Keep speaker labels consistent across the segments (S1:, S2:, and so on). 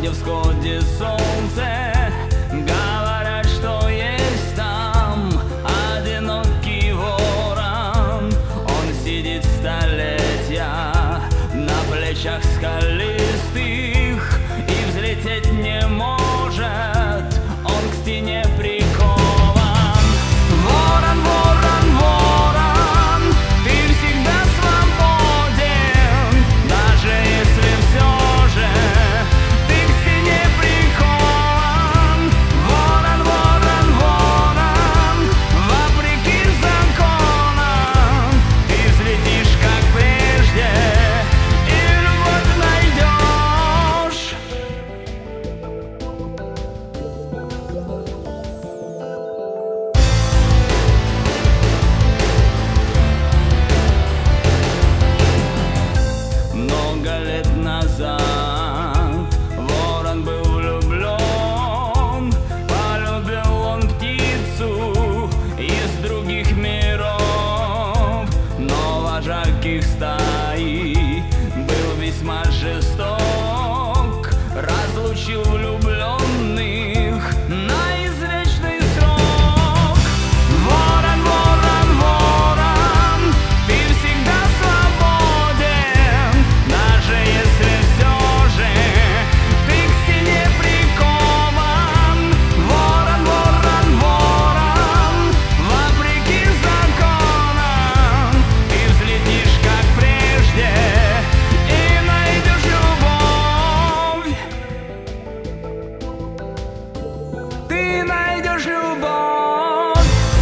S1: где всходит солнце. Говорят, что есть там одинокий ворон. Он сидит столетия на плечах скалистых и взлететь не может, он к стене прикован. Ворон, ворон, ворон, ты всегда свободен, даже если все же ты к стене прикован. Ворон, ворон, ворон, вопреки законам ты взлетишь, как прежде, и любовь найдешь. Много лет назад ворон был влюблен. Полюбил он птицу из других миров, но вожак их стаи был весьма жесток, разлучил влюбленных на извечный срок. Ворон, ворон, ворон, ты всегда свободен, даже если все же ты к стене прикован. Ворон, ворон, ворон, вопреки законам ты взлетишь, как прежде, и найдешь любовь. Ты найдешь любовь.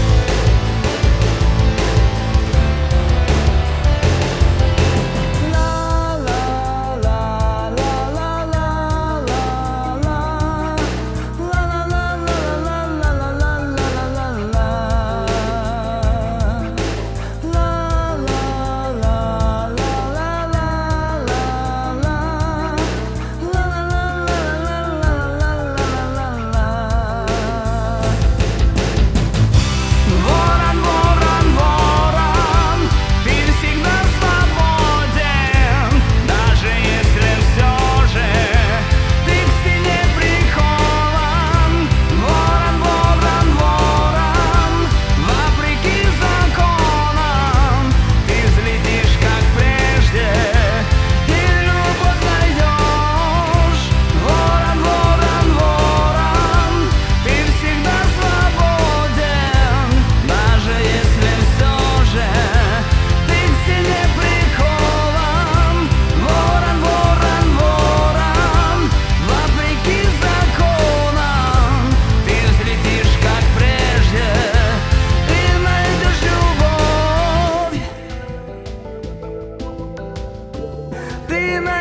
S1: Ворон, ворон, ворон, ты всегда свободен, даже если все же ты к стене прикован. Ворон, ворон, ворон, вопреки законам ты взлетишь, как прежде, и любовь найдешь. Ворон, ворон, ворон, ты всегда свободен, даже если все же ты к стене прикован. Ворон, ворон, ворон, вопреки законам ты взлетишь, как прежде, и найдешь любовь. Ты